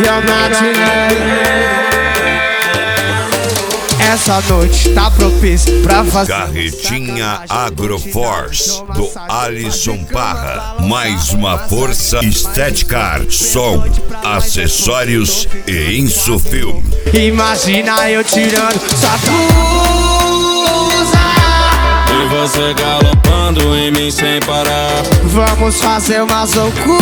Essa noite tá propícia pra fazer Carretinha Agroforce do Alisson Parra. Mais uma força Estética, som, acessórios e Insufilme. Imagina eu tirando sua blusa e você galopando em mim sem parar. Vamos fazer umas loucuras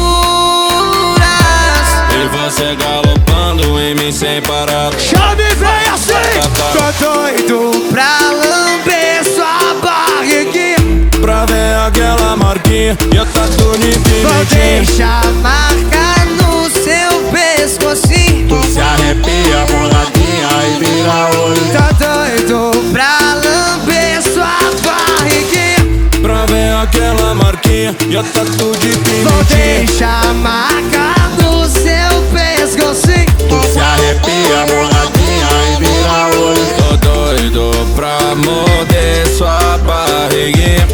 e você galopando em mim sem parar. Chame vem assim. Tô doido pra lamber sua barriguinha, pra ver aquela marquinha e a tatu de vou pimentinha. deixar marca no seu pescocinho. Tu se arrepia, boladinha, e vira olho. Tô doido pra lamber sua barriguinha, pra ver aquela marquinha e a tatu de vou pimentinha. deixar marca no seu pescocinho. Tu se arrepia, boladinha, e vira olho. Tô doido pra morder sua barriguinha.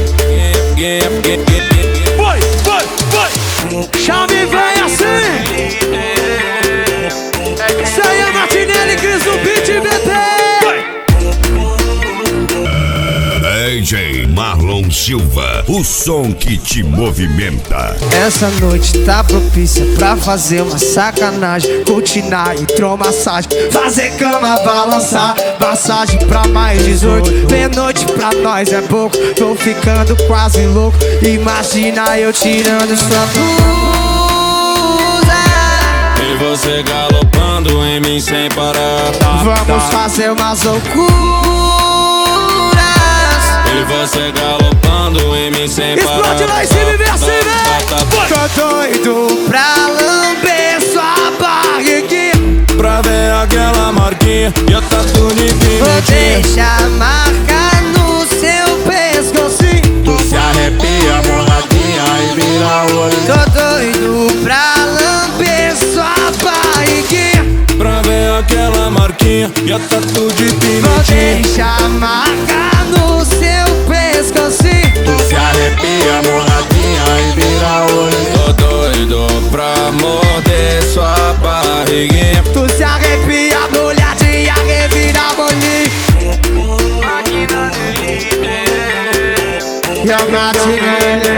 Chame vem assim. Isso aí é Martinelli, Cris do Beat, bebê. DJ Marlon Silva, o som que te movimenta. Essa noite tá propícia pra fazer uma sacanagem, cortinar, hidromassagem, fazer cama balançar, massagem pra mais 18. Pernoite pra nós é pouco, tô ficando quase louco. Imagina eu tirando sua blusa e você galopando em mim sem parar. Vamos fazer umas loucuras e você galopando em mim sem parar. Explode lá em cima e vem assim, vem. Tô doido pra lamber sua barriguinha, pra ver aquela marquinha e a tatu de vou pimentinha. deixar marca no seu pescocinho. Tu se arrepia, boladinha, e vira olho. Tô doido pra lamber sua barriguinha, pra ver aquela marquinha e a tatu de vou pimentinha. deixar marca no seu pescocinho. Tu se arrepia, boladinha, e vira olho. Tô doido pra morder sua barriguinha. Tu se arrepia, molhadinha, revira bolinho. E a Martinelli